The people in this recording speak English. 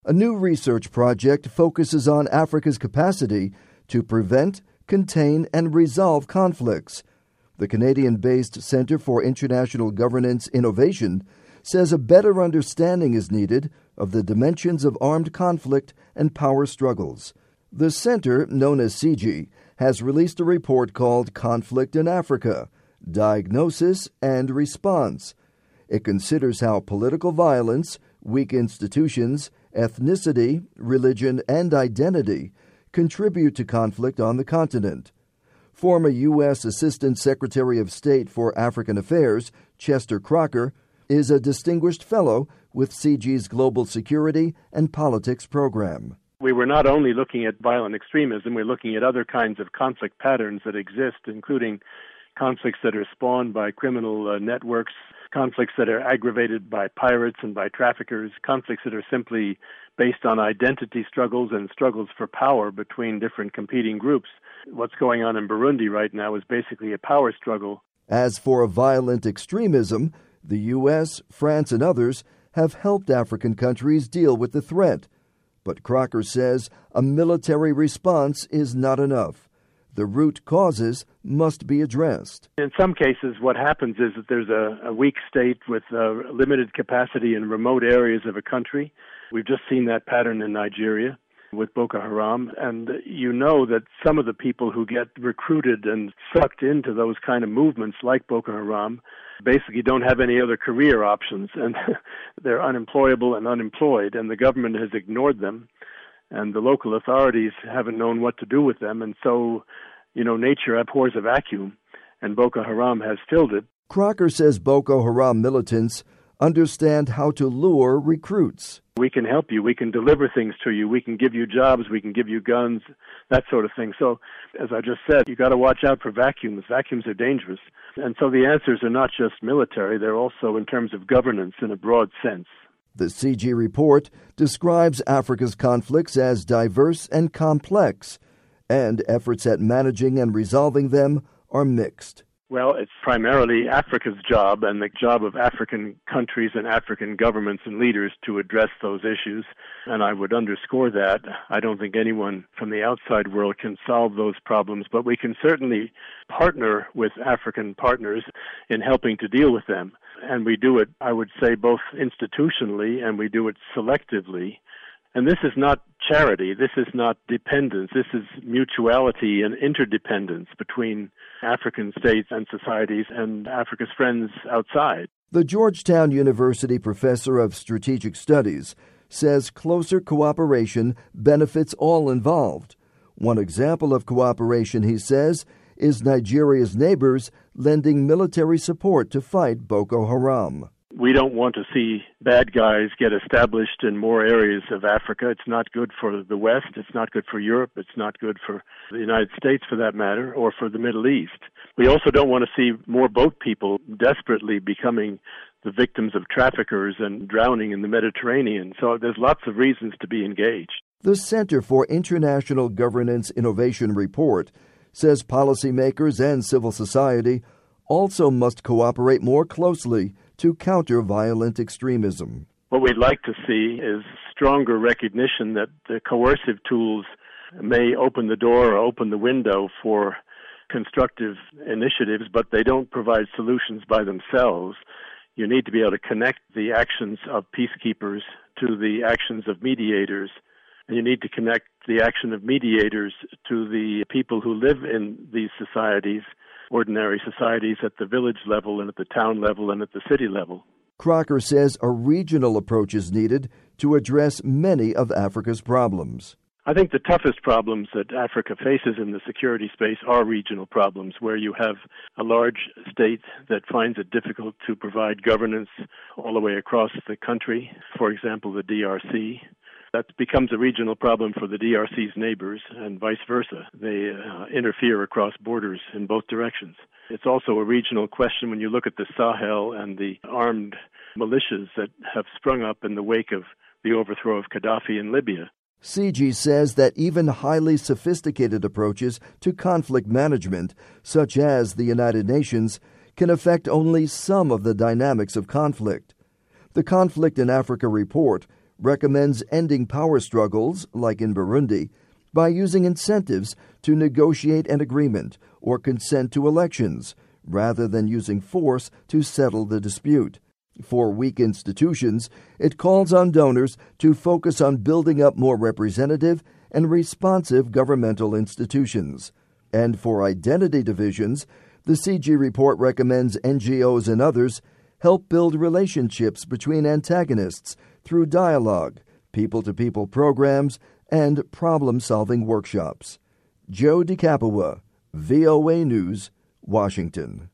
A new research project focuses on Africa's capacity to prevent, contain, and resolve conflicts. The Canadian-based Centre for International Governance Innovation says a better understanding is needed of the dimensions of armed conflict and power struggles. The center, known as CIGI, has released a report called Conflict in Africa: Diagnosis and Response. It considers how political violence, weak institutions, ethnicity, religion, and identity contribute to conflict on the continent. Former U.S. Assistant Secretary of State for African Affairs, Chester Crocker, is a distinguished fellow with CIGI's Global Security and Politics program. We were not only looking at violent extremism, we're looking at other kinds of conflict patterns that exist, including conflicts that are spawned by criminal networks, conflicts that are aggravated by pirates and by traffickers, conflicts that are simply based on identity struggles and struggles for power between different competing groups. What's going on in Burundi right now is basically a power struggle. As for violent extremism, the U.S., France, and others have helped African countries deal with the threat. But Crocker says a military response is not enough. The root causes must be addressed. In some cases, what happens is that there's a weak state with limited capacity in remote areas of a country. We've just seen that pattern in Nigeria with Boko Haram. And you know that some of the people who get recruited and sucked into those kind of movements like Boko Haram basically don't have any other career options, and they're unemployable and unemployed, and the government has ignored them, and the local authorities haven't known what to do with them, and so, nature abhors a vacuum, and Boko Haram has filled it. Crocker says Boko Haram militants understand how to lure recruits. We can help you. We can deliver things to you. We can give you jobs. We can give you guns, that sort of thing. So, as I just said, you got to watch out for vacuums. Vacuums are dangerous. And so the answers are not just military. They're also in terms of governance in a broad sense. The CIGI report describes Africa's conflicts as diverse and complex, and efforts at managing and resolving them are mixed. Well, it's primarily Africa's job and the job of African countries and African governments and leaders to address those issues. And I would underscore that. I don't think anyone from the outside world can solve those problems, but we can certainly partner with African partners in helping to deal with them. And we do it, I would say, both institutionally and we do it selectively. And this is not charity, this is not dependence, this is mutuality and interdependence between African states and societies and Africa's friends outside. The Georgetown University professor of strategic studies says closer cooperation benefits all involved. One example of cooperation, he says, is Nigeria's neighbors lending military support to fight Boko Haram. We don't want to see bad guys get established in more areas of Africa. It's not good for the West. It's not good for Europe. It's not good for the United States, for that matter, or for the Middle East. We also don't want to see more boat people desperately becoming the victims of traffickers and drowning in the Mediterranean. So there's lots of reasons to be engaged. The Center for International Governance Innovation report says policymakers and civil society also must cooperate more closely to counter violent extremism. What we'd like to see is stronger recognition that the coercive tools may open the door or open the window for constructive initiatives, but they don't provide solutions by themselves. You need to be able to connect the actions of peacekeepers to the actions of mediators, and you need to connect the action of mediators to the people who live in these societies, ordinary societies at the village level and at the town level and at the city level. Crocker says a regional approach is needed to address many of Africa's problems. I think the toughest problems that Africa faces in the security space are regional problems, where you have a large state that finds it difficult to provide governance all the way across the country, for example, the DRC. That becomes a regional problem for the DRC's neighbors and vice versa. They interfere across borders in both directions. It's also a regional question when you look at the Sahel and the armed militias that have sprung up in the wake of the overthrow of Gaddafi in Libya. CIGI says that even highly sophisticated approaches to conflict management, such as the United Nations, can affect only some of the dynamics of conflict. The Conflict in Africa report recommends ending power struggles, like in Burundi, by using incentives to negotiate an agreement or consent to elections, rather than using force to settle the dispute. For weak institutions, it calls on donors to focus on building up more representative and responsive governmental institutions. And for identity divisions, the CG report recommends NGOs and others help build relationships between antagonists through dialogue, people-to-people programs, and problem-solving workshops. Joe DiCapua, VOA News, Washington.